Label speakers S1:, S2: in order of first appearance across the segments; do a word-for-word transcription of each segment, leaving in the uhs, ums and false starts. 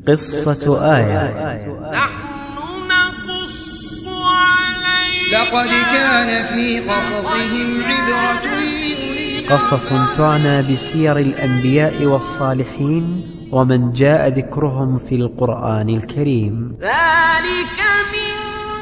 S1: قصة آية.
S2: نحن نقص عليك
S3: لقد كان في قصصهم عبرة لأولي
S1: قصص تعنى بسير الأنبياء والصالحين ومن جاء ذكرهم في القرآن الكريم.
S2: ذلك من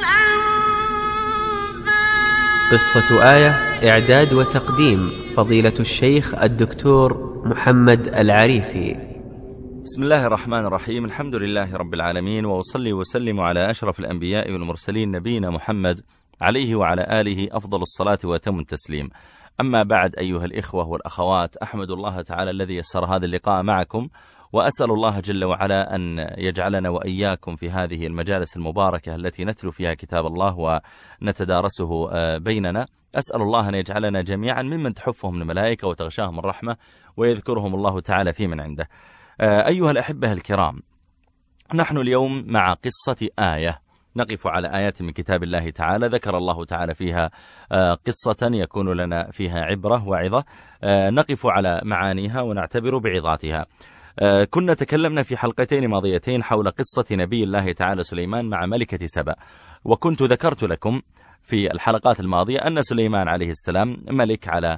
S2: أنباء.
S1: قصة آية إعداد وتقديم فضيلة الشيخ الدكتور محمد العريفي.
S4: بسم الله الرحمن الرحيم. الحمد لله رب العالمين، وأصلي وسلم على أشرف الأنبياء والمرسلين نبينا محمد عليه وعلى آله أفضل الصلاة وأتم التسليم. أما بعد، أيها الإخوة والأخوات، أحمد الله تعالى الذي يسر هذا اللقاء معكم، وأسأل الله جل وعلا أن يجعلنا وإياكم في هذه المجالس المباركة التي نتلو فيها كتاب الله ونتدارسه بيننا. أسأل الله أن يجعلنا جميعا ممن تحفهم الملائكة وتغشاهم الرحمة ويذكرهم الله تعالى في من عنده. أيها الأحبة الكرام، نحن اليوم مع قصة آية، نقف على آيات من كتاب الله تعالى ذكر الله تعالى فيها قصة يكون لنا فيها عبرة وعظة، نقف على معانيها ونعتبر بعظاتها. كنا تكلمنا في حلقتين ماضيتين حول قصة نبي الله تعالى سليمان مع ملكة سبأ، وكنت ذكرت لكم في الحلقات الماضية أن سليمان عليه السلام ملك على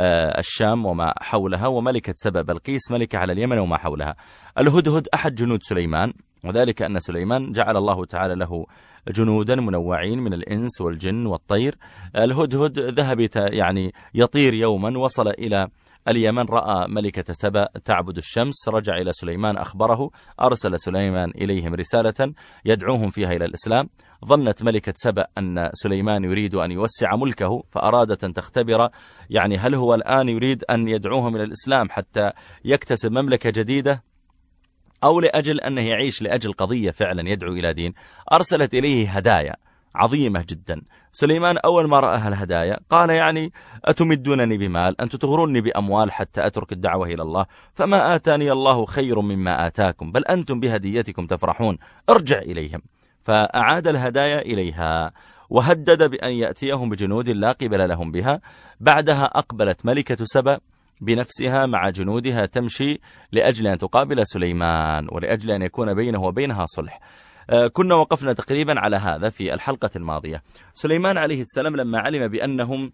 S4: الشام وما حولها، وملكة سبأ بلقيس ملكة على اليمن وما حولها. الهدهد أحد جنود سليمان، وذلك أن سليمان جعل الله تعالى له جنودا منوعين من الإنس والجن والطير. الهدهد ذهب يعني يطير يوما، وصل إلى اليمن، رأى ملكة سبأ تعبد الشمس، رجع إلى سليمان أخبره، أرسل سليمان إليهم رسالة يدعوهم فيها إلى الإسلام. ظنت ملكة سبأ أن سليمان يريد أن يوسع ملكه، فأرادت أن تختبر يعني هل هو الآن يريد أن يدعوهم إلى الإسلام حتى يكتسب مملكة جديدة، أو لأجل أنه يعيش لأجل قضية فعلا يدعو إلى دين. أرسلت إليه هدايا عظيمة جدا. سليمان أول ما رأى الهدايا قال يعني أتمدونني بمال، أنتم تغروني بأموال حتى أترك الدعوة إلى الله، فما آتاني الله خير مما آتاكم، بل أنتم بهديتكم تفرحون، ارجع إليهم. فأعاد الهدايا إليها، وهدد بأن يأتيهم بجنود لا قبل لهم بها. بعدها أقبلت ملكة سبأ بنفسها مع جنودها تمشي لأجل أن تقابل سليمان، ولأجل أن يكون بينه وبينها صلح. كنا وقفنا تقريبا على هذا في الحلقة الماضية. سليمان عليه السلام لما علم بأنهم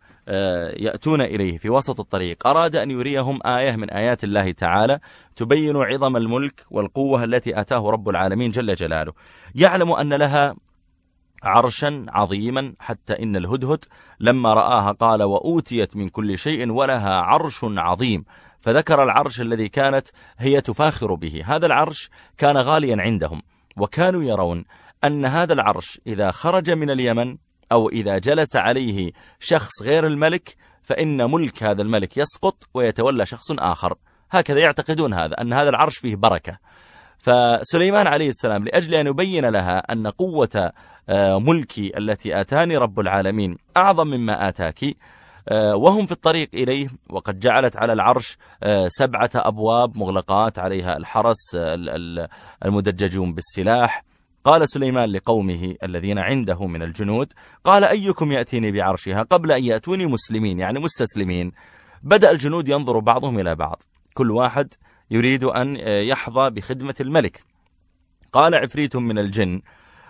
S4: يأتون إليه في وسط الطريق، أراد أن يريهم آية من آيات الله تعالى تبين عظم الملك والقوة التي آتاه رب العالمين جل جلاله. يعلم أن لها عرشا عظيما، حتى إن الهدهد لما رآها قال وأوتيت من كل شيء ولها عرش عظيم، فذكر العرش الذي كانت هي تفاخر به. هذا العرش كان غاليا عندهم، وكانوا يرون أن هذا العرش إذا خرج من اليمن أو إذا جلس عليه شخص غير الملك فإن ملك هذا الملك يسقط ويتولى شخص آخر. هكذا يعتقدون هذا، أن هذا العرش فيه بركة. فسليمان عليه السلام لأجل أن يبين لها أن قوة ملكي التي آتاني رب العالمين أعظم مما آتاك، وهم في الطريق إليه، وقد جعلت على العرش سبعة أبواب مغلقات عليها الحرس المدججون بالسلاح. قال سليمان لقومه الذين عنده من الجنود، قال أيكم يأتيني بعرشها قبل أن يأتوني مسلمين، يعني مستسلمين. بدأ الجنود ينظر بعضهم إلى بعض، كل واحد يريد أن يحظى بخدمة الملك. قال عفريت من الجن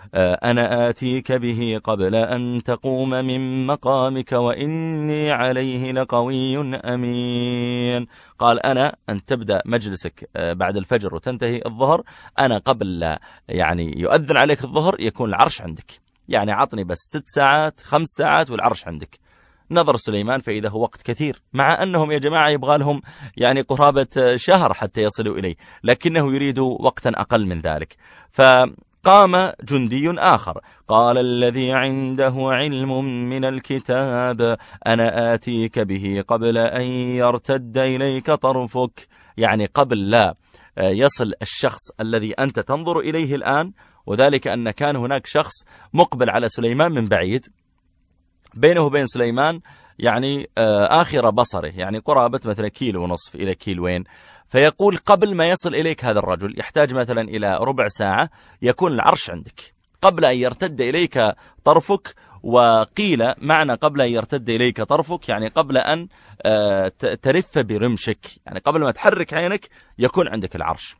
S4: أنا آتيك به قبل أن تقوم من مقامك وإني عليه لقوي أمين. قال أنا أن تبدأ مجلسك بعد الفجر وتنتهي الظهر، أنا قبل لا يعني يؤذن عليك الظهر يكون العرش عندك، يعني عطني بس ست ساعات خمس ساعات والعرش عندك. نظر سليمان فإذا هو وقت كثير، مع أنهم يا جماعة يبغى لهم يعني قرابة شهر حتى يصلوا إليه، لكنه يريد وقتا أقل من ذلك. فقام جندي آخر قال الذي عنده علم من الكتاب أنا آتيك به قبل أن يرتد إليك طرفك، يعني قبل لا يصل الشخص الذي أنت تنظر إليه الآن. وذلك أن كان هناك شخص مقبل على سليمان من بعيد، بينه وبين سليمان يعني آخر بصره، يعني قرابة مثلا كيلو ونصف إلى كيلوين. فيقول قبل ما يصل إليك هذا الرجل يحتاج مثلا إلى ربع ساعة يكون العرش عندك قبل أن يرتد إليك طرفك. وقيل معنى قبل أن يرتد إليك طرفك يعني قبل أن ترف برمشك، يعني قبل ما تحرك عينك يكون عندك العرش.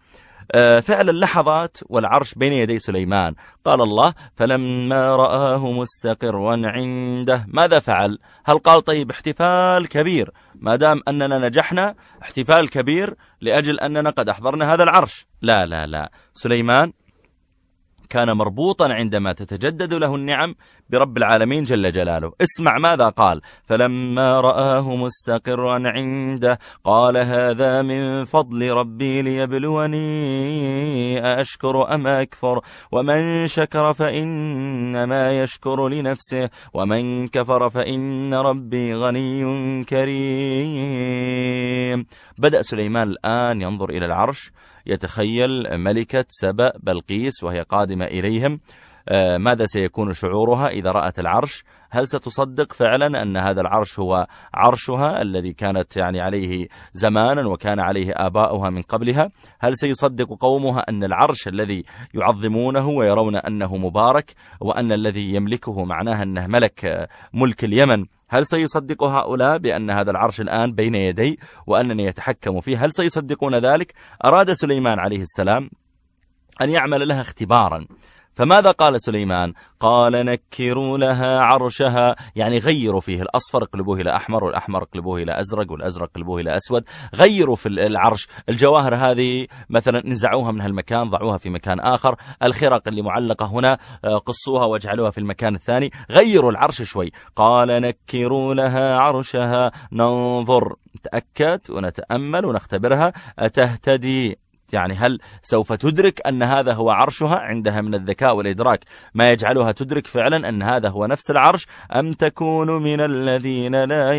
S4: فعلا لحظات والعرش بين يدي سليمان. قال الله فلما رآه مستقرا عنده ماذا فعل؟ هل قال طيب احتفال كبير ما دام أننا نجحنا، احتفال كبير لأجل أننا قد أحضرنا هذا العرش؟ لا لا لا، سليمان كان مربوطا عندما تتجدد له النعم برب العالمين جل جلاله. اسمع ماذا قال: فلما رآه مستقرا عنده قال هذا من فضل ربي ليبلوني أشكر أم أكفر ومن شكر فإنما يشكر لنفسه ومن كفر فإن ربي غني كريم. بدأ سليمان الآن ينظر إلى العرش، يتخيل ملكة سبأ بلقيس وهي قادمة إليهم. آه ماذا سيكون شعورها إذا رأت العرش؟ هل ستصدق فعلا أن هذا العرش هو عرشها الذي كانت يعني عليه زمانا وكان عليه آباؤها من قبلها؟ هل سيصدق قومها أن العرش الذي يعظمونه ويرون أنه مبارك وأن الذي يملكه معناه أنه ملك ملك اليمن، هل سيصدق هؤلاء بأن هذا العرش الآن بين يدي وأنني يتحكم فيه؟ هل سيصدقون ذلك؟ أراد سليمان عليه السلام أن يعمل لها اختبارا. فماذا قال سليمان؟ قال نكروا لها عرشها، يعني غيروا فيه، الأصفر اقلبوه إلى أحمر والأحمر اقلبوه إلى أزرق والأزرق اقلبوه إلى أسود. غيروا في العرش، الجواهر هذه مثلا نزعوها من هالمكان ضعوها في مكان آخر، الخرق اللي معلقة هنا قصوها واجعلوها في المكان الثاني، غيروا العرش شوي. قال نكروا لها عرشها ننظر، نتأكد ونتأمل ونختبرها، أتهتدي، يعني هل سوف تدرك أن هذا هو عرشها؟ عندها من الذكاء والإدراك ما يجعلها تدرك فعلا أن هذا هو نفس العرش، أم تكون من الذين لا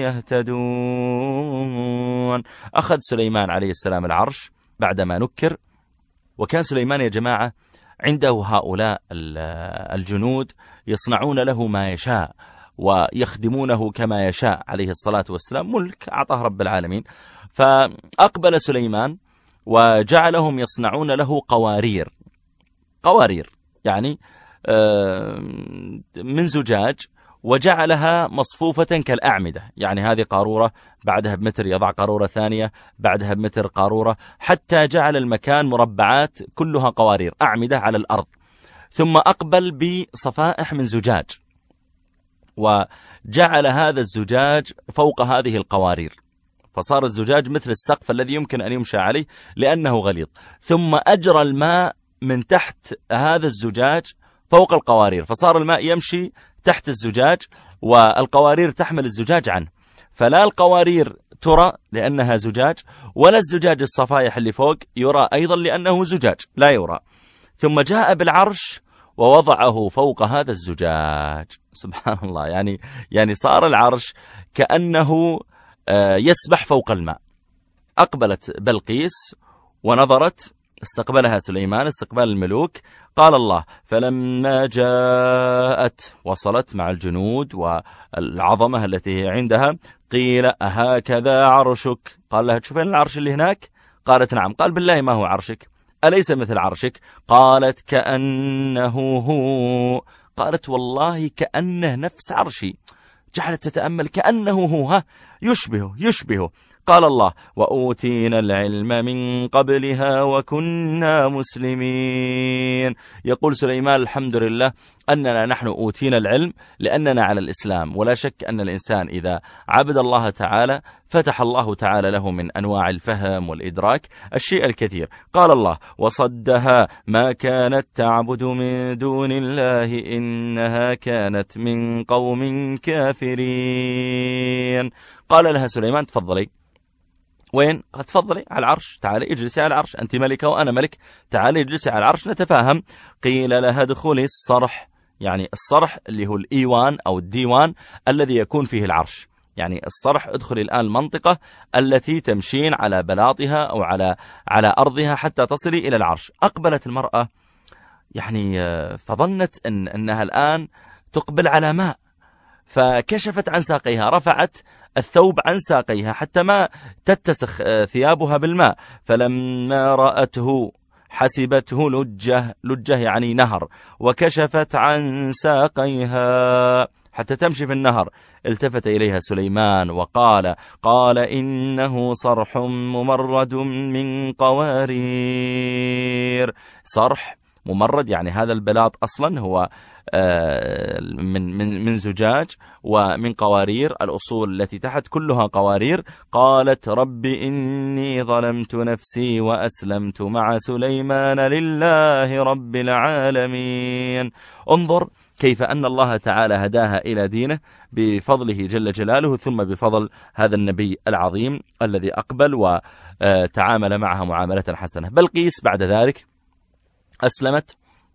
S4: يهتدون. أخذ سليمان عليه السلام العرش بعدما نكر، وكان سليمان يا جماعة عنده هؤلاء الجنود يصنعون له ما يشاء ويخدمونه كما يشاء عليه الصلاة والسلام، ملك أعطاه رب العالمين. فأقبل سليمان وجعلهم يصنعون له قوارير، قوارير يعني من زجاج، وجعلها مصفوفة كالأعمدة، يعني هذه قارورة بعدها بمتر يضع قارورة ثانية بعدها بمتر قارورة، حتى جعل المكان مربعات كلها قوارير أعمدة على الأرض. ثم أقبل بصفائح من زجاج وجعل هذا الزجاج فوق هذه القوارير، فصار الزجاج مثل السقف الذي يمكن أن يمشى عليه لأنه غليظ. ثم أجرى الماء من تحت هذا الزجاج فوق القوارير، فصار الماء يمشي تحت الزجاج والقوارير تحمل الزجاج عنه، فلا القوارير ترى لأنها زجاج، ولا الزجاج الصفائح اللي فوق يرى أيضا لأنه زجاج لا يرى. ثم جاء بالعرش ووضعه فوق هذا الزجاج. سبحان الله، يعني يعني صار العرش كأنه يسبح فوق الماء. أقبلت بلقيس ونظرت، استقبلها سليمان استقبال الملوك. قال الله فلما جاءت، وصلت مع الجنود والعظمة التي هي عندها، قيل أهكذا عرشك؟ قال لها تشوفين العرش اللي هناك؟ قالت نعم. قال بالله ما هو عرشك؟ أليس مثل عرشك؟ قالت كأنه هو. قالت والله كأنه نفس عرشي. جعلت تتأمل كأنه هو، ها يشبه يشبه. قال الله وأوتينا العلم من قبلها وكنا مسلمين. يقول سليمان الحمد لله أننا نحن أوتينا العلم لأننا على الإسلام، ولا شك أن الإنسان إذا عبد الله تعالى فتح الله تعالى له من أنواع الفهم والإدراك الشيء الكثير. قال الله وصدها ما كانت تعبد من دون الله إنها كانت من قوم كافرين. قال لها سليمان تفضلي. وين؟ قد تفضلي على العرش، تعالي اجلسي على العرش، أنت ملكة وأنا ملك، تعالي اجلسي على العرش نتفاهم. قيل لها ادخلي الصرح، يعني الصرح اللي هو الإيوان أو الديوان الذي يكون فيه العرش، يعني الصرح ادخلي الآن المنطقة التي تمشين على بلاطها أو على على أرضها حتى تصلي إلى العرش. أقبلت المرأة يعني فظنت أن أنها الآن تقبل على ماء، فكشفت عن ساقيها، رفعت الثوب عن ساقيها حتى ما تتسخ ثيابها بالماء. فلما رأته حسبته لجة، لجة يعني نهر، وكشفت عن ساقيها حتى تمشي في النهر. التفت إليها سليمان وقال قال إنه صرح ممرد من قوارير قوارير، صرح ممرد، يعني هذا البلاط أصلا هو من من من زجاج ومن قوارير، الأصول التي تحت كلها قوارير. قالت رب إني ظلمت نفسي وأسلمت مع سليمان لله رب العالمين. انظر كيف أن الله تعالى هداها إلى دينه بفضله جل جلاله، ثم بفضل هذا النبي العظيم الذي أقبل وتعامل معها معاملة حسنة. بلقيس بعد ذلك أسلمت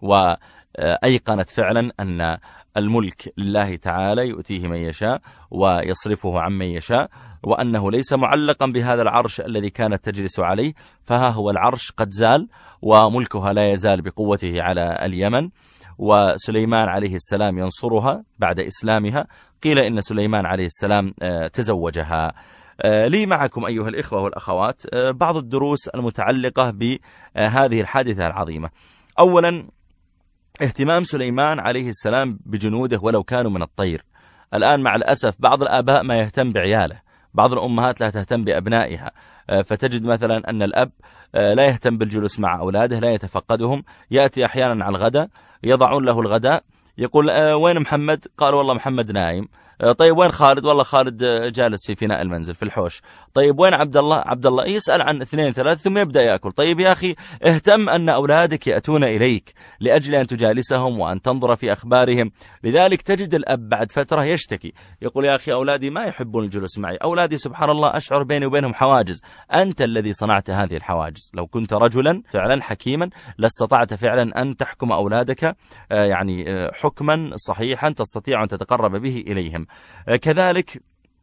S4: وأيقنت فعلا أن الملك لله تعالى يؤتيه من يشاء ويصرفه عن من يشاء، وأنه ليس معلقا بهذا العرش الذي كانت تجلس عليه، فها هو العرش قد زال وملكها لا يزال بقوته على اليمن، وسليمان عليه السلام ينصرها بعد إسلامها. قيل إن سليمان عليه السلام تزوجها. لي معكم أيها الإخوة والأخوات بعض الدروس المتعلقة بهذه الحادثة العظيمة. أولا، اهتمام سليمان عليه السلام بجنوده ولو كانوا من الطير. الآن مع الأسف بعض الآباء ما يهتم بعياله، بعض الأمهات لا تهتم بأبنائها، فتجد مثلا أن الأب لا يهتم بالجلوس مع أولاده، لا يتفقدهم، يأتي أحيانا على الغداء يضعون له الغداء، يقول وين محمد؟ قال والله محمد نايم. طيب وين خالد؟ والله خالد جالس في فناء المنزل في الحوش. طيب وين عبد الله؟ عبد الله يسأل عن اثنين ثلاث ثم يبدأ يأكل. طيب يا أخي اهتم أن أولادك يأتون إليك لأجل أن تجالسهم وأن تنظر في أخبارهم. لذلك تجد الأب بعد فترة يشتكي، يقول يا أخي أولادي ما يحبون الجلوس معي، أولادي سبحان الله أشعر بيني وبينهم حواجز. أنت الذي صنعت هذه الحواجز. لو كنت رجلا فعلا حكيما لاستطعت فعلا أن تحكم أولادك يعني حكما صحيحا تستطيع أن تتقرب به إليهم. كذلك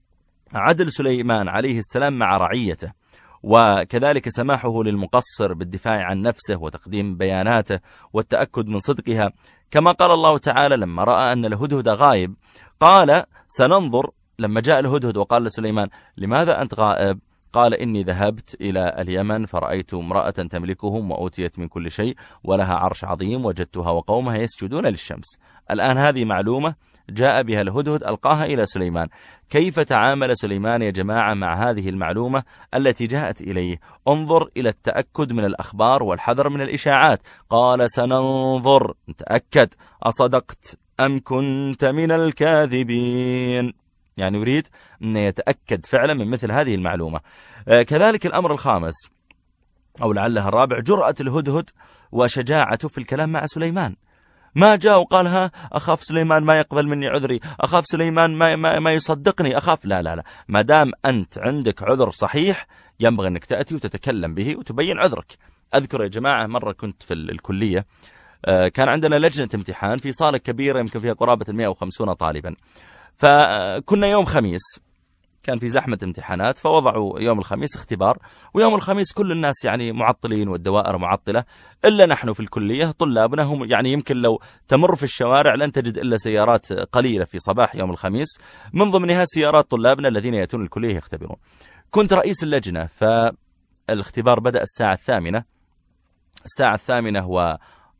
S4: عدل سليمان عليه السلام مع رعيته، وكذلك سماحه للمقصر بالدفاع عن نفسه وتقديم بياناته والتأكد من صدقها، كما قال الله تعالى لما رأى أن الهدهد غائب قال سننظر. لما جاء الهدهد وقال لسليمان لماذا أنت غائب؟ قال إني ذهبت إلى اليمن فرأيت امرأة تملكهم وأوتيت من كل شيء ولها عرش عظيم وجدتها وقومها يسجدون للشمس. الآن هذه معلومة جاء بها الهدهد ألقاها إلى سليمان. كيف تعامل سليمان يا جماعة مع هذه المعلومة التي جاءت إليه؟ انظر إلى التأكد من الأخبار والحذر من الإشاعات. قال سننظر، تأكد أصدقت أم كنت من الكاذبين، يعني يريد أن يتأكد فعلا من مثل هذه المعلومة. كذلك الأمر الخامس أو لعلها الرابع، جرأة الهدهد وشجاعته في الكلام مع سليمان. ما جاء وقال ها أخاف سليمان ما يقبل مني عذري، أخاف سليمان ما, ما, ما يصدقني، أخاف. لا لا لا، ما دام أنت عندك عذر صحيح ينبغي أنك تأتي وتتكلم به وتبين عذرك. أذكر يا جماعة مرة كنت في الكلية، كان عندنا لجنة امتحان في صالة كبيرة يمكن فيها قرابة المئة وخمسين طالبا، فكنا يوم خميس كان في زحمة امتحانات، فوضعوا يوم الخميس اختبار، ويوم الخميس كل الناس يعني معطلين والدوائر معطلة، إلا نحن في الكلية طلابنا هم يعني يمكن لو تمر في الشوارع لن تجد إلا سيارات قليلة في صباح يوم الخميس، من ضمنها سيارات طلابنا الذين يأتون الكلية يختبرون. كنت رئيس اللجنة، فالاختبار بدأ الساعة الثامنة، الساعة الثامنة هو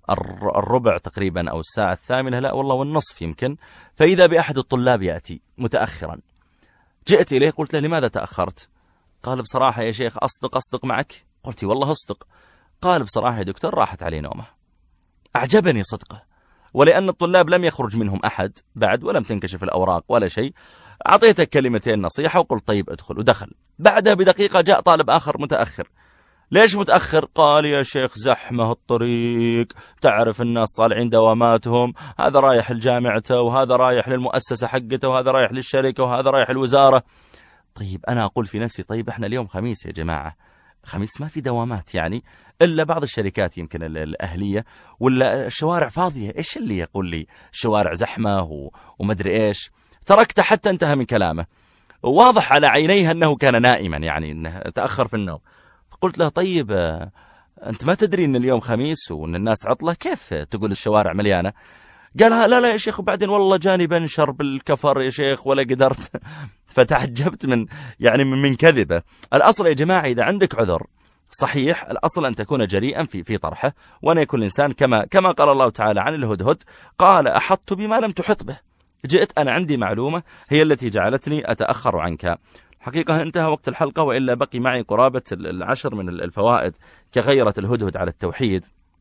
S4: الربع تقريبا أو الساعة الثامنة، لا والله والنصف يمكن، فإذا بأحد الطلاب يأتي متأخرا. جئت إليه قلت له لماذا تأخرت؟ قال بصراحة يا شيخ أصدق أصدق معك؟ قلت والله أصدق. قال بصراحة يا دكتور راحت علي نومه. أعجبني صدقه، ولأن الطلاب لم يخرج منهم أحد بعد ولم تنكشف الأوراق ولا شيء، أعطيته كلمتين نصيحة وقلت طيب أدخل، ودخل. بعدها بدقيقة جاء طالب آخر متأخر. ليش متأخر؟ قال يا شيخ زحمة الطريق، تعرف الناس طالعين دواماتهم، هذا رايح الجامعته وهذا رايح للمؤسسة حقته وهذا رايح للشركة وهذا رايح الوزارة. طيب أنا أقول في نفسي طيب إحنا اليوم خميس يا جماعة، خميس ما في دوامات يعني إلا بعض الشركات يمكن الأهلية، ولا الشوارع فاضية. إيش اللي يقول لي الشوارع زحمة ومدري إيش؟ تركته حتى انتهى من كلامه، واضح على عينيه أنه كان نائما، يعني أنه تأخر في النوم. قلت له طيب أنت ما تدري أن اليوم خميس وأن الناس عطلة، كيف تقول الشوارع مليانة؟ قال لا لا يا شيخ، وبعدين والله جاني بنشر بالكفر يا شيخ ولا قدرت. فتعجبت من يعني من كذبه. الأصل يا جماعة إذا عندك عذر صحيح الأصل أن تكون جريئا في في طرحه، وأن يكون الإنسان كما كما قال الله تعالى عن الهدهد قال أحطت بما لم تحط به، جئت أنا عندي معلومة هي التي جعلتني أتأخر عنك. حقيقة انتهى وقت الحلقة، وإلا بقي معي قرابة العشر من الفوائد كغيرة الهدهد على التوحيد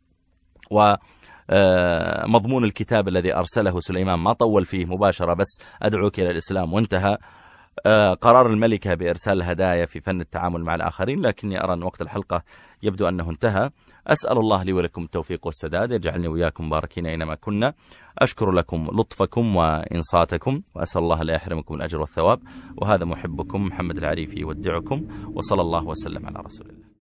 S4: ومضمون الكتاب الذي أرسله سليمان ما طول فيه مباشرة، بس أدعوك إلى الإسلام وانتهى. قرار الملكة بإرسال الهدايا في فن التعامل مع الآخرين، لكني أرى أن وقت الحلقة يبدو أنه انتهى. أسأل الله لي ولكم التوفيق والسداد، يجعلني وياكم مباركين أينما كنا. أشكر لكم لطفكم وإنصاتكم، وأسأل الله لا يحرمكم الأجر والثواب. وهذا محبكم محمد العريفي يودعكم، وصلى الله وسلم على رسول الله.